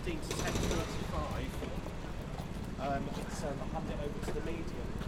10:15 to 10:45. So I'll hand it over to the medium.